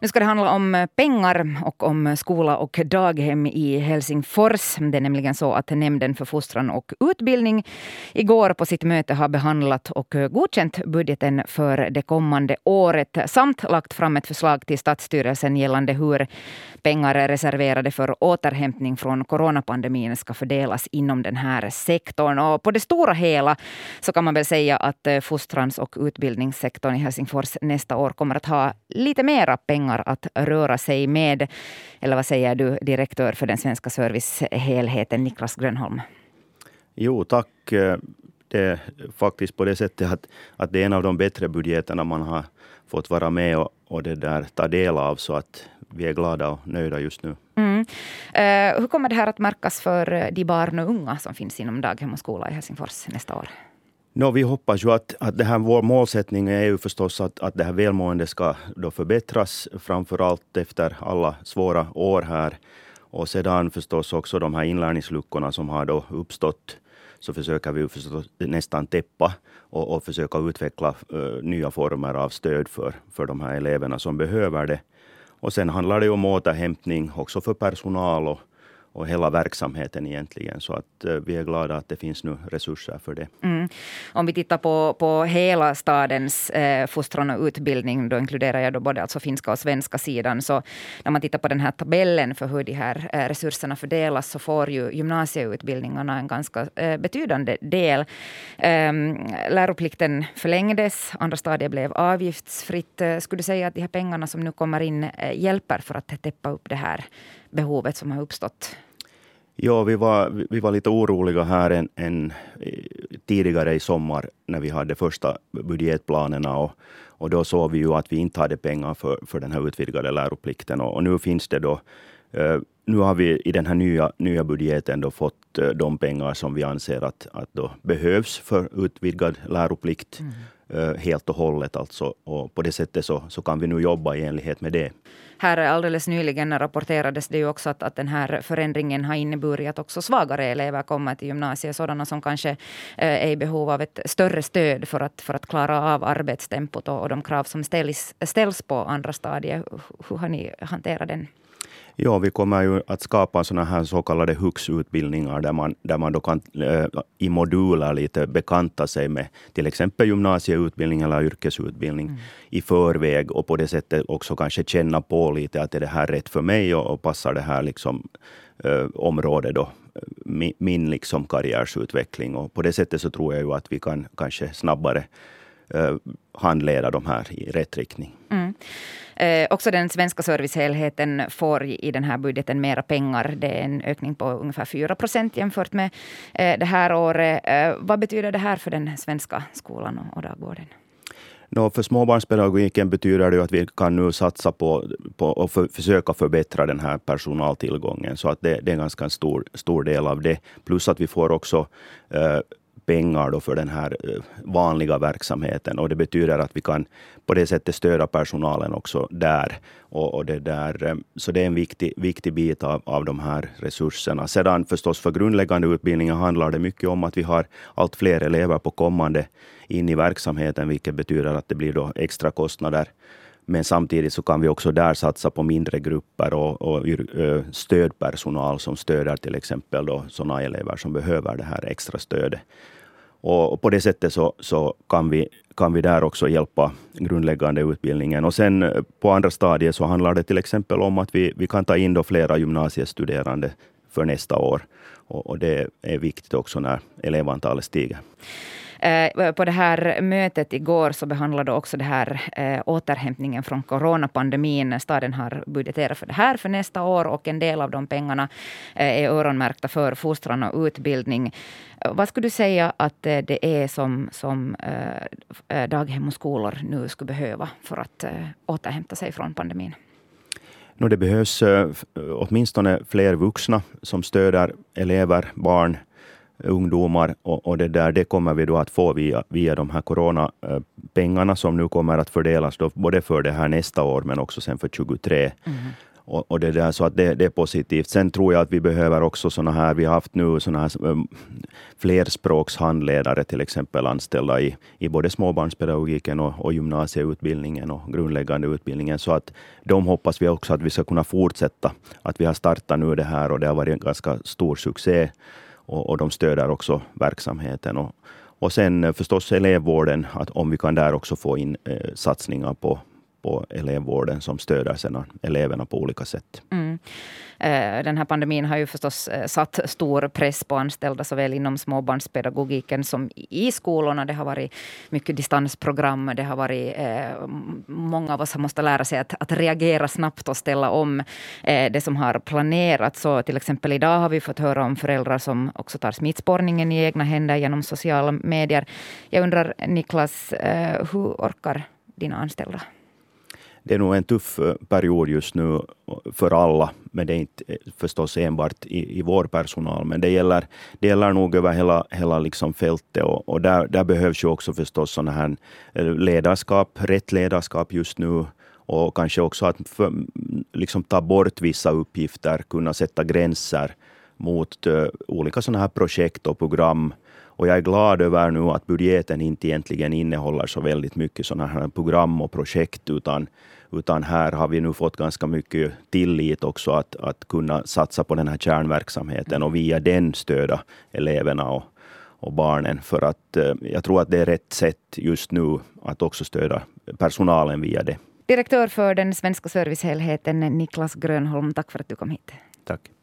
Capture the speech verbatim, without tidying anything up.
Nu ska det handla om pengar och om skola och daghem i Helsingfors. Det är nämligen så att nämnden för fostran och utbildning igår på sitt möte har behandlat och godkänt budgeten för det kommande året samt lagt fram ett förslag till statsstyrelsen gällande hur pengar reserverade för återhämtning från coronapandemin ska fördelas inom den här sektorn. Och på det stora hela så kan man väl säga att fostrans- och utbildningssektorn i Helsingfors nästa år kommer att ha lite mera pengar att röra sig med. Eller vad säger du, direktör för den svenska servicehelheten Niklas Grönholm? Jo, tack. Det är faktiskt på det sättet att, att det är en av de bättre budgeterna man har fått vara med och, och det där ta del av, så att vi är glada och nöjda just nu. Mm. Uh, hur kommer det här att märkas för de barn och unga som finns inom daghem och skola i Helsingfors nästa år? No, vi hoppas ju att, att det här, vår målsättning är ju förstås att, att det här välmående ska då förbättras, framförallt efter alla svåra år här. Och sedan förstås också de här inlärningsluckorna som har då uppstått, så försöker vi förstås nästan täppa och, och försöka utveckla uh, nya former av stöd för, för de här eleverna som behöver det. Och sen handlar det om återhämtning också för personal och, och hela verksamheten egentligen. Så att uh, vi är glada att det finns nu resurser för det. Mm. Om vi tittar på, på hela stadens eh, fostran och utbildning, då inkluderar jag då både alltså finska och svenska sidan. Så när man tittar på den här tabellen för hur de här eh, resurserna fördelas, så får ju gymnasieutbildningarna en ganska eh, betydande del. Eh, läroplikten förlängdes, andra stadier blev avgiftsfritt. Eh, skulle du säga att de här pengarna som nu kommer in eh, hjälper för att täppa upp det här behovet som har uppstått? Ja, vi var, vi var lite oroliga här en, en, tidigare i sommar när vi hade första budgetplanerna, och, och då såg vi ju att vi inte hade pengar för, för den här utvidgade läroplikten, och, och nu finns det då, eh, nu har vi i den här nya, nya budgeten då fått eh, de pengar som vi anser att, att då behövs för utvidgad läroplikt mm. eh, helt och hållet alltså, och på det sättet så, så kan vi nu jobba i enlighet med det. Här alldeles nyligen rapporterades det ju också att, att den här förändringen har inneburit att också svagare elever kommer till gymnasiet. Sådana som kanske eh, är i behov av ett större stöd för att, för att klara av arbetstempot och, och de krav som ställs, ställs på andra stadier. Hur har ni hanterat den? Ja, vi kommer ju att skapa såna här så kallade hux-utbildningar där man, där man då kan äh, i moduler lite bekanta sig med till exempel gymnasieutbildning eller yrkesutbildning mm. i förväg, och på det sättet också kanske känna på lite att är det här rätt för mig och, och passar det här liksom äh, område då min, min liksom karriärsutveckling, och på det sättet så tror jag ju att vi kan kanske snabbare äh, handleda de här i rätt riktning. Mm. Eh, också den svenska servicehelheten får i den här budgeten mera pengar. Det är en ökning på ungefär fyra procent jämfört med eh, det här året. Eh, vad betyder det här för den svenska skolan och, och dagvården? No, för småbarnspedagogiken betyder det att vi kan nu satsa på, på och för, försöka förbättra den här personaltillgången. Så att det, det är en ganska stor, stor del av det. Plus att vi får också eh, pengar då för den här vanliga verksamheten, och det betyder att vi kan på det sättet stödja personalen också där, och, och det där, så det är en viktig, viktig bit av, av de här resurserna. Sedan förstås för grundläggande utbildningar handlar det mycket om att vi har allt fler elever på kommande in i verksamheten, vilket betyder att det blir då extra kostnader. Men samtidigt så kan vi också där satsa på mindre grupper och, och stödpersonal som stöder till exempel då sådana elever som behöver det här extra stödet. Och på det sättet så, så kan, vi, kan vi där också hjälpa grundläggande utbildningen. Och sen på andra stadier så handlar det till exempel om att vi, vi kan ta in då flera gymnasiestuderande för nästa år. Och, och det är viktigt också när elevantalet stiger. På det här mötet igår så behandlade också det här äh, återhämtningen från coronapandemin. Staden har budgeterat för det här för nästa år, och en del av de pengarna äh, är öronmärkta för fostran och utbildning. Vad skulle du säga att äh, det är som, som äh, daghem och skolor nu skulle behöva för att äh, återhämta sig från pandemin? No, det behövs äh, åtminstone fler vuxna som stöder elever, barn, ungdomar, och, och det där det kommer vi då att få via, via de här coronapengarna som nu kommer att fördelas då, både för det här nästa år men också sen för tjugotre. Mm. Och, och det där, så att det, det är positivt. Sen tror jag att vi behöver också såna här, vi har haft nu såna här um, flerspråkshandledare till exempel anställda i, i både småbarnspedagogiken och, och gymnasieutbildningen och grundläggande utbildningen. Så att de hoppas vi också att vi ska kunna fortsätta. Att vi har startat nu det här och det har varit en ganska stor succé. Och, och de stöder också verksamheten. Och, och sen förstås elevvården, att om vi kan där också få in eh, satsningar på på elevvården som stöder sedan eleverna på olika sätt. Mm. Den här pandemin har ju förstås satt stor press på anställda såväl inom småbarnspedagogiken som i skolorna. Det har varit mycket distansprogram. Det har varit eh, många av oss har måste lära sig att, att reagera snabbt och ställa om eh, det som har planerats. Så till exempel idag har vi fått höra om föräldrar som också tar smittspårningen i egna händer genom sociala medier. Jag undrar, Niklas, eh, hur orkar dina anställda? Det är nog en tuff period just nu för alla, men det är inte förstås enbart i, i vår personal. Men det gäller, det gäller nog över hela, hela liksom fältet och, och där, där behövs ju också förstås sådana här ledarskap, rätt ledarskap just nu. Och kanske också att för, liksom ta bort vissa uppgifter, kunna sätta gränser mot uh, olika sådana här projekt och program. Och jag är glad över nu att budgeten inte egentligen innehåller så väldigt mycket sådana här program och projekt, utan, utan här har vi nu fått ganska mycket tillit också att, att kunna satsa på den här kärnverksamheten och via den stöda eleverna och, och barnen. För att eh, jag tror att det är rätt sätt just nu att också stöda personalen via det. Direktör för den svenska servicehelheten Niklas Grönholm, tack för att du kom hit. Tack.